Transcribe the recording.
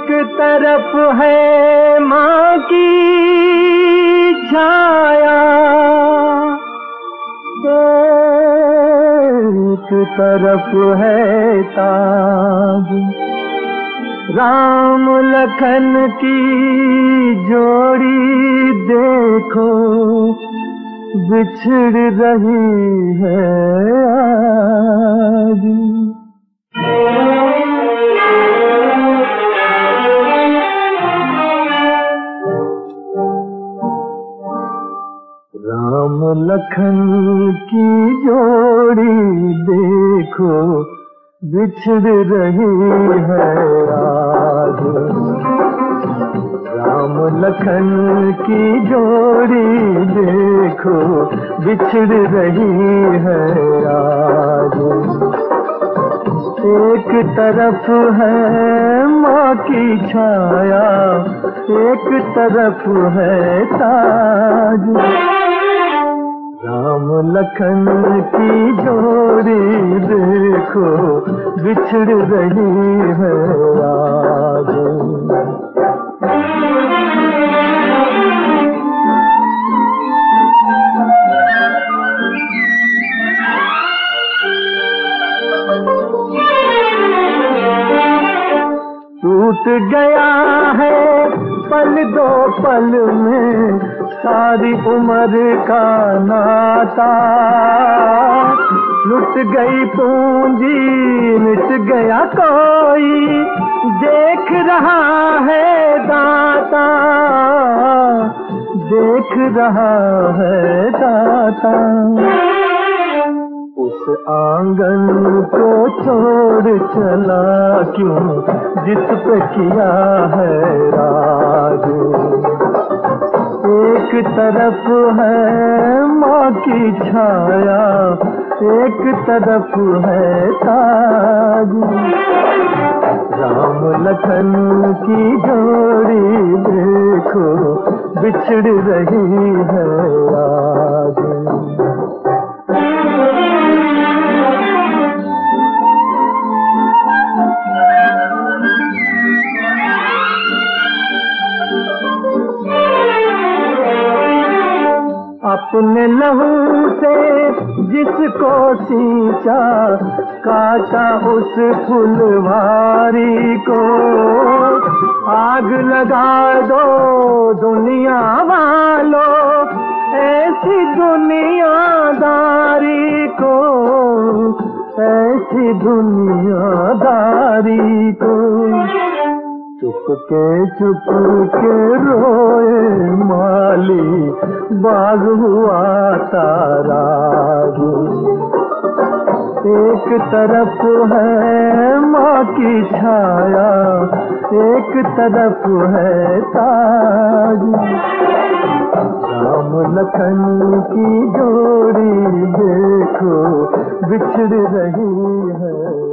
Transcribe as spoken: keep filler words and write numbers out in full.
एक तरफ है माँ की छाया, एक तरफ है ताज। राम लखन की जोड़ी देखो बिछड़ रही है आज। राम लखन की जोड़ी देखो बिछड़ रही है आज। राम लखन की जोड़ी देखो बिछड़ रही है आज। एक तरफ है माँ की छाया, एक तरफ है ताज। राम लखन की जोड़ी देखो बिछड़ रही है आज। टूट गया है पल दो पल में सारी उम्र का नाता। लुट गई पूंजी मिट गया कोई देख रहा है दाता, देख रहा है दाता। उस आंगन को छोड़ चला क्यों जिस पे किया है राज। एक तरफ है माँ की छाया, एक तरफ है ताज। राम लखन की जोड़ी देखो बिछड़ रही है आज। अपने लहू से जिसको सींचा काटा उस फुलवारी को। आग लगा दो दुनिया वालों ऐसी दुनियादारी को, ऐसी दुनियादारी को। चुप के चुप के रोए माली बाग हुआ तारा। एक तरफ है माँ की छाया, एक तरफ है ताज। राम लखन की जोड़ी देखो बिछड़ रही है।